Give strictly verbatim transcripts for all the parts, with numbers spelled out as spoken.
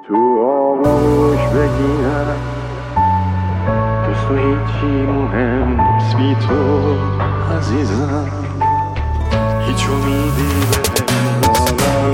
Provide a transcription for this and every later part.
تو آغوش بگیرم جز تو هیچی مهم نیست بی تو عزیزم، هیچ امیدی بهم نیست.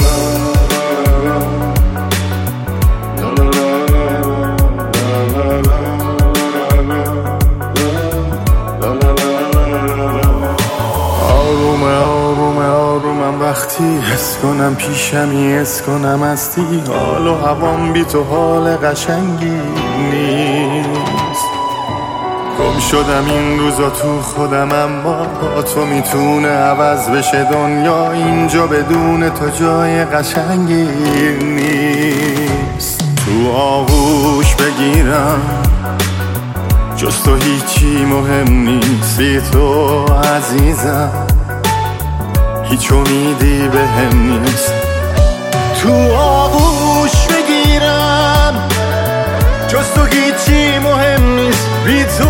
آرومه آرومه آرومم وقتی حس کنم پیشمی، حس کنم هستی، حال و هوام بی تو حال قشنگی نیست. گم شدم این روزا تو خودم، اما با تو میتونه عوض بشه دنیا، اینجا بدون تو جای قشنگی نیست. تو آغوش بگیرم جز تو هیچی مهم نیست بی تو عزیزم، هیچ امیدی بهم نیست. تو آغوش بگیرم جز تو هیچی مهم نیست بی تو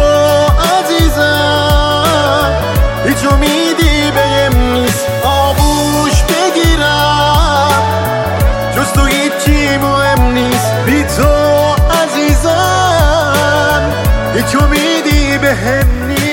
عزیزم، هیچ امیدی بهم نیست. آغوش بگیرم جز تو هیچی مهم نیست بی تو عزیزم، هیچ امیدی بهم نیست.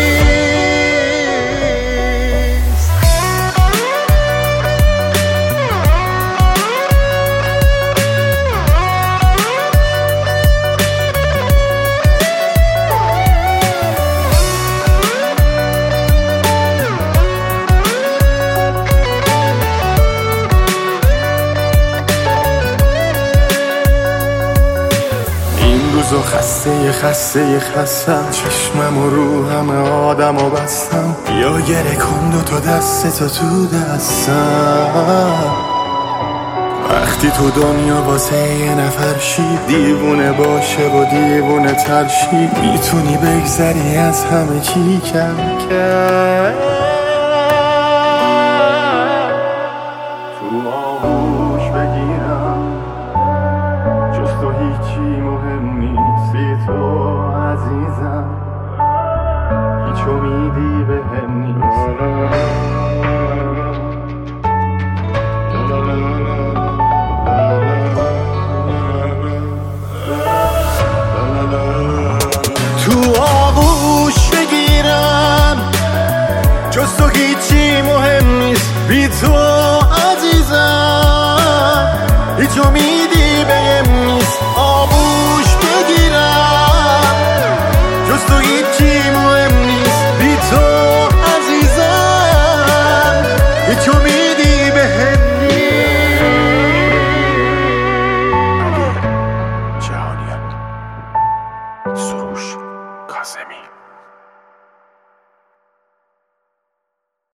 روزو خسته خسته خستم، چشمم و رو همه آدم و بستم، یا گره کن دو تا دست تو تو دستم. وقتی تو دنیا واسه یه نفر شی، دیوونه باشه و دیوونه ترشی، میتونی بگذری از همه چی کم کم. تو آغوش بگیرم جز تو هیچی مهم نیست بی تو عزیزم، هیچ امیدی بهم نیست. تو آغوش بگیرم جز تو هیچی مهم نیست بی تو عزیزم، هیچ امیدی بهم نیست. آغوش بگیرم جز تو هیچی مهم نیست بی تو عزیزم، هیچ امیدی بهم نیست. علی جهانیان، سروش کاظمی.